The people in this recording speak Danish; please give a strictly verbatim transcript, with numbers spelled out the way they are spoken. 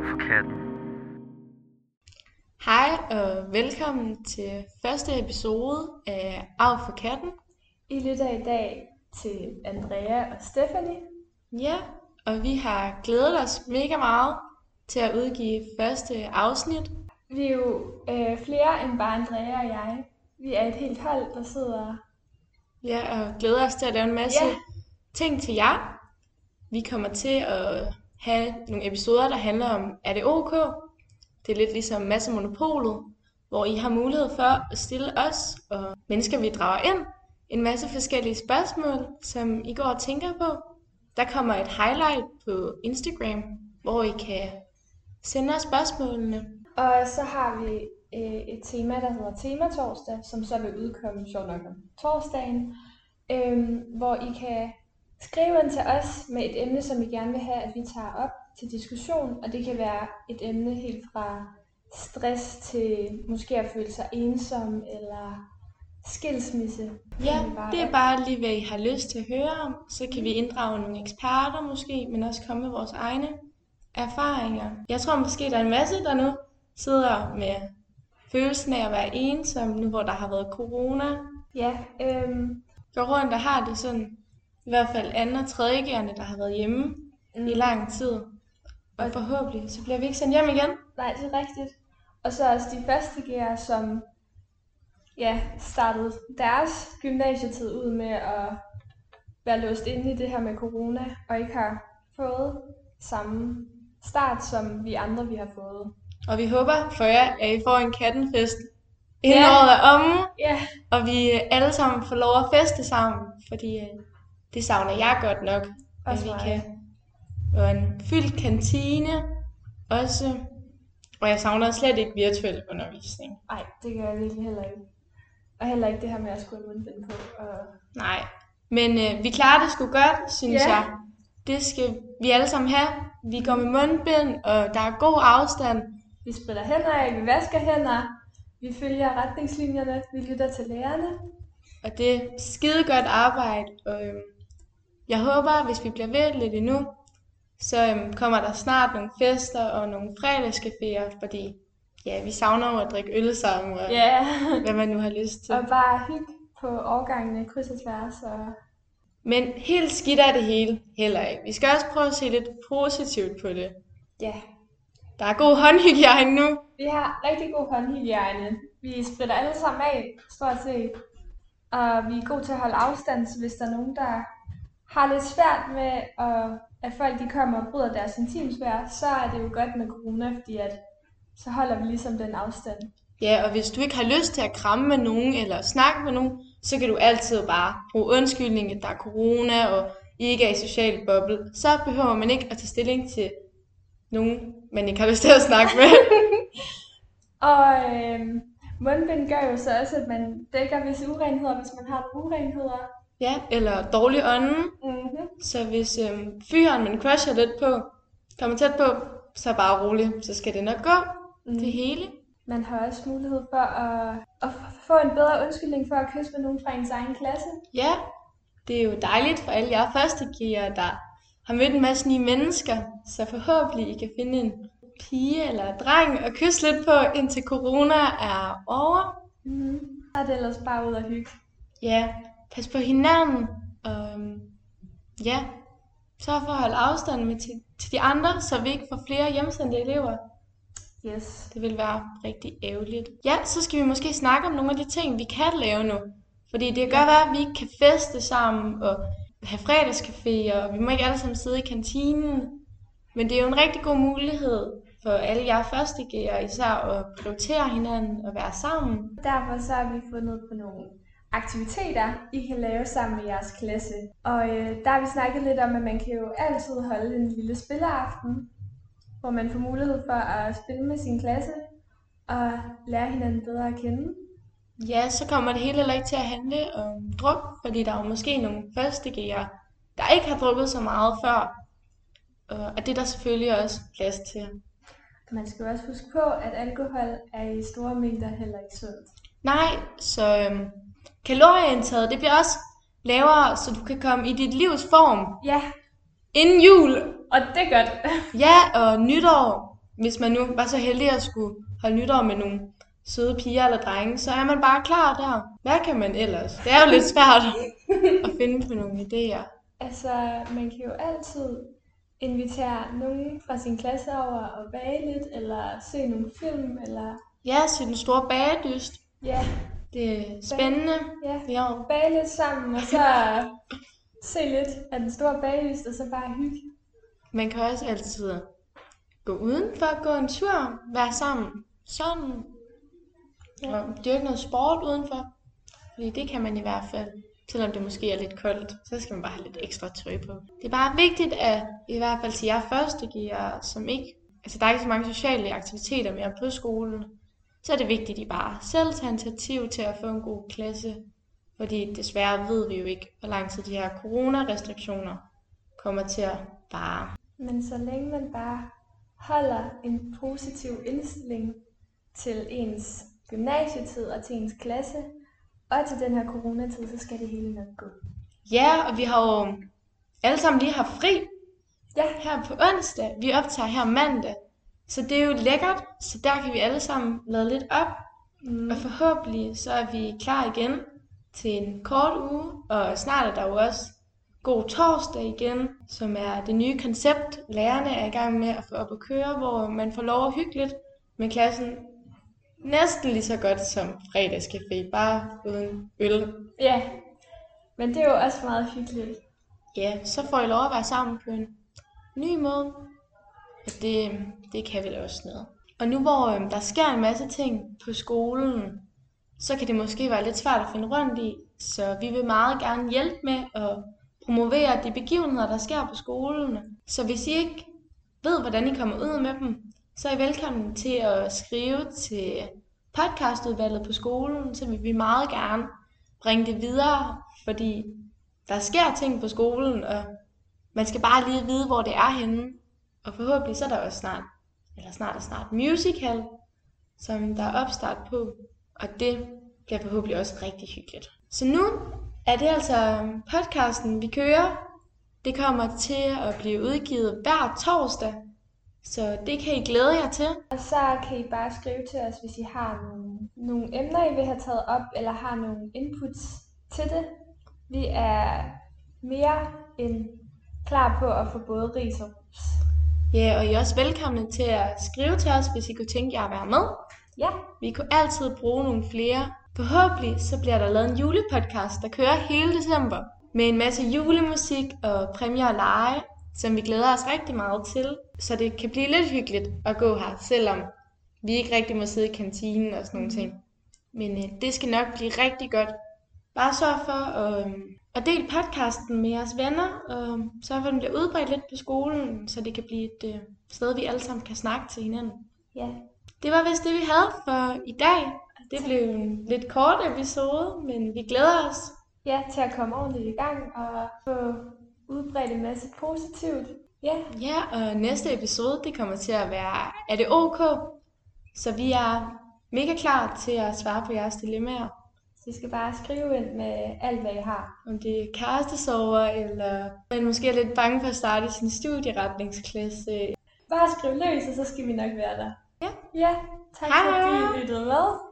Av for katten. Hej og velkommen til første episode af Av for katten. I lytter i dag til Andrea og Stephanie. Ja, og vi har glædet os mega meget til at udgive første afsnit. Vi er jo øh, flere end bare Andrea og jeg. Vi er et helt hold, der sidder... Ja, og glæder os til at lave en masse Ja. ting til jer. Vi kommer til at have nogle episoder, der handler om, er det ok? Det er lidt ligesom Masse Monopolet, hvor I har mulighed for at stille os og mennesker, vi drager ind, en masse forskellige spørgsmål, som I går og tænker på. Der kommer et highlight på Instagram, hvor I kan sende os spørgsmålene. Og så har vi øh, et tema, der hedder Tema-torsdag, som så vil udkomme sjovt nok om torsdagen, øh, hvor I kan skrive ind til os med et emne, som I gerne vil have, at vi tager op til diskussion. Og det kan være et emne helt fra stress til måske at føle sig ensom eller skilsmisse. Ja, det er bare lige, hvad I har lyst til at høre om. Så kan vi inddrage nogle eksperter måske, men også komme med vores egne erfaringer. Jeg tror måske, der er en masse, der nu sidder med følelsen af at være ensom, nu hvor der har været corona. Ja, øh, Går rundt og har det sådan, i hvert fald anden og tredje G'erne, der har været hjemme mm. i lang tid. Og forhåbentlig, så bliver vi ikke sendt hjem igen. nej, det er rigtigt. Og så også de første G'ere, som ja, startede deres gymnasietid ud med at være låst inde i det her med corona, og ikke har fået samme start, som vi andre vi har fået. Og vi håber for jer, at I får en kattenfest inden Ja. året er omme, Ja, og vi alle sammen får lov at feste sammen, fordi øh, det savner jeg godt nok, at Også vi mig. kan. Og en fyldt kantine også, og jeg savner slet ikke virtuel undervisning. nej, det gør jeg virkelig heller ikke. Og heller ikke det her med at skulle have mundbind på. Og... Nej, men øh, vi klarer det sgu godt, synes Ja. jeg. Det skal vi alle sammen have. Vi går med mundbind, og der er god afstand. Vi spritter hænder af, vi vasker hænder, vi følger retningslinjerne, vi lytter til lærerne. Og det er skide godt arbejde, og øhm, jeg håber, hvis vi bliver ved lidt endnu, så øhm, kommer der snart nogle fester og nogle fredagscaféer, fordi ja, vi savner jo at drikke øl sammen, og Ja, hvad man nu har lyst til. og bare hygge på årgangene, kryds og tværs. Og... Men helt skidt er det hele heller ikke. Vi skal også prøve at se lidt positivt på det. Ja, Der er god håndhygiejne nu. vi har rigtig god håndhygiejne. Vi spritter alle sammen af, stort set. Og vi er gode til at holde afstand, så hvis der er nogen, der har lidt svært med, at, at folk de kommer og bryder deres intimsfære, så er det jo godt med corona, fordi at, så holder vi ligesom den afstand. Ja, og hvis du ikke har lyst til at kramme med nogen eller snakke med nogen, så kan du altid bare bruge undskyldning, at der er corona og I ikke er i social boble. Så behøver man ikke at tage stilling til nogen, man ikke har lyst til at snakke med. Og øhm, mundbind gør jo så også, at man dækker visse urenheder, hvis man har nogle urenheder. Ja, eller dårlig ånden. Mm-hmm. Så hvis øhm, fyren, man crusher lidt på, kommer tæt på, så bare rolig. Så skal det nok gå. Mm. Det hele. Man har også mulighed for at, at få en bedre undskyldning for at kysse med nogen fra ens egen klasse. Ja, det er jo dejligt for alle jer førstegivere, der har mødt en masse nye mennesker. Så forhåbentlig I kan finde en pige eller dreng og kysse lidt på, indtil corona er over. Mm-hmm. Så er det ellers bare ud at hygge. Ja, pas på hinanden. Og øhm, ja, sørg for at holde afstand med til, til de andre, så vi ikke får flere hjemsendte elever. Yes. Det vil være rigtig ærgerligt. Ja, så skal vi måske snakke om nogle af de ting, vi kan lave nu. Fordi det kan godt være, at vi ikke kan feste sammen og have fredagscaféer, og vi må ikke alle sammen sidde i kantinen. Men det er jo en rigtig god mulighed for alle jer førstegivere især at prioritere hinanden og være sammen. Derfor så har vi fundet på nogle aktiviteter, I kan lave sammen med jeres klasse. Og øh, der har vi snakket lidt om, at man kan jo altid holde en lille spilleaften, hvor man får mulighed for at spille med sin klasse og lære hinanden bedre at kende. Ja, så kommer det hele heller ikke til at handle om druk, fordi der er jo måske nogle førstegivere, der ikke har drukket så meget før. Og det er der selvfølgelig også plads til. Man skal jo også huske på, at alkohol er i store mængder heller ikke sundt. Nej, så øhm, kalorieindtaget, det bliver også lavere, så du kan komme i dit livs form Ja, inden jul. og det er godt. Ja, og nytår hvis man nu var så heldig at skulle holde nytår med nogle søde piger eller drenge, så er man bare klar der. Hvad kan man ellers? Det er jo lidt svært at finde på nogle idéer. Altså, man kan jo altid invitere nogen fra sin klasse over og bage lidt, eller se nogle film, eller... Ja, så den store bagedyst. Ja, Det er spændende. ja, Ja. bage lidt sammen, og så se lidt af den store baglyst, og så bare hygge. Man kan også altid gå udenfor, gå en tur, være sammen sådan, Ja. og dyrke noget sport udenfor. Fordi det kan man i hvert fald, selvom det måske er lidt koldt, så skal man bare have lidt ekstra tøj på. Det er bare vigtigt, at i hvert fald til jer førstegear, som ikke, altså der er ikke så mange sociale aktiviteter mere på skolen, så er det vigtigt, at I bare selv tager initiativ til at få en god klasse. Fordi desværre ved vi jo ikke, hvor lang tid de her coronarestriktioner kommer til at vare. Men så længe man bare holder en positiv indstilling til ens gymnasietid og til ens klasse, og til den her coronatid, så skal det hele nok gå. Ja, og vi har jo alle sammen lige haft fri Ja, her på onsdag. Vi optager her mandag. Så det er jo lækkert, så der kan vi alle sammen lade lidt op. mm. Og forhåbentlig så er vi klar igen til en kort uge. Og snart er der jo også God Torsdag igen, som er det nye koncept, lærerne er i gang med at få op at køre, hvor man får lov at hygge lidt med klassen. Næsten lige så godt som fredagscafé, bare uden øl. Ja, men det er jo også meget hyggeligt. Ja, så får I lov at være sammen på en ny måde. Og det, det kan vel også noget. Og nu hvor øhm, der sker en masse ting på skolen, så kan det måske være lidt svært at finde rundt i. Så vi vil meget gerne hjælpe med at promovere de begivenheder, der sker på skolen. Så hvis I ikke ved, hvordan I kommer ud med dem, så er I velkommen til at skrive til podcastudvalget på skolen, så vil vi meget gerne bringe det videre, fordi der sker ting på skolen, og man skal bare lige vide, hvor det er henne. Og forhåbentlig så er der også snart, eller snart og snart, musical, som der er opstart på, og det bliver forhåbentlig også rigtig hyggeligt. Så nu er det altså podcasten, vi kører. Det kommer til at blive udgivet hver torsdag, så det kan I glæde jer til. Og så kan I bare skrive til os, hvis I har nogle, nogle emner, I vil have taget op, eller har nogle inputs til det. Vi er mere end klar på at få både ris og ros. Ja, og I er også velkomne til at skrive til os, hvis I kunne tænke jer at være med. Ja, Vi kunne altid bruge nogle flere. Forhåbentlig så bliver der lavet en julepodcast, der kører hele december. Med en masse julemusik og præmier og lege, som vi glæder os rigtig meget til. Så det kan blive lidt hyggeligt at gå her, selvom vi ikke rigtig må sidde i kantinen og sådan nogle ting. Men øh, det skal nok blive rigtig godt. Bare sørg for at, øh, at dele podcasten med jeres venner, og sørg for, at den bliver udbredt lidt på skolen, så det kan blive et øh, sted, vi alle sammen kan snakke til hinanden. ja. Det var vist det, vi havde for i dag. Det blev en lidt kort episode, men vi glæder os. Ja, til at komme ordentligt i gang og få udbredt en masse positivt. Ja, Ja, og næste episode, det kommer til at være, er det ok? Så vi er mega klar til at svare på jeres dilemmaer. så I skal bare skrive ind med alt, hvad I har. Om det er kærestesover, eller man måske er lidt bange for at starte i sin studieretningsklasse. Bare skriv løs, og så skal vi nok være der. Ja. Ja, tak Hej. fordi I lyttede med.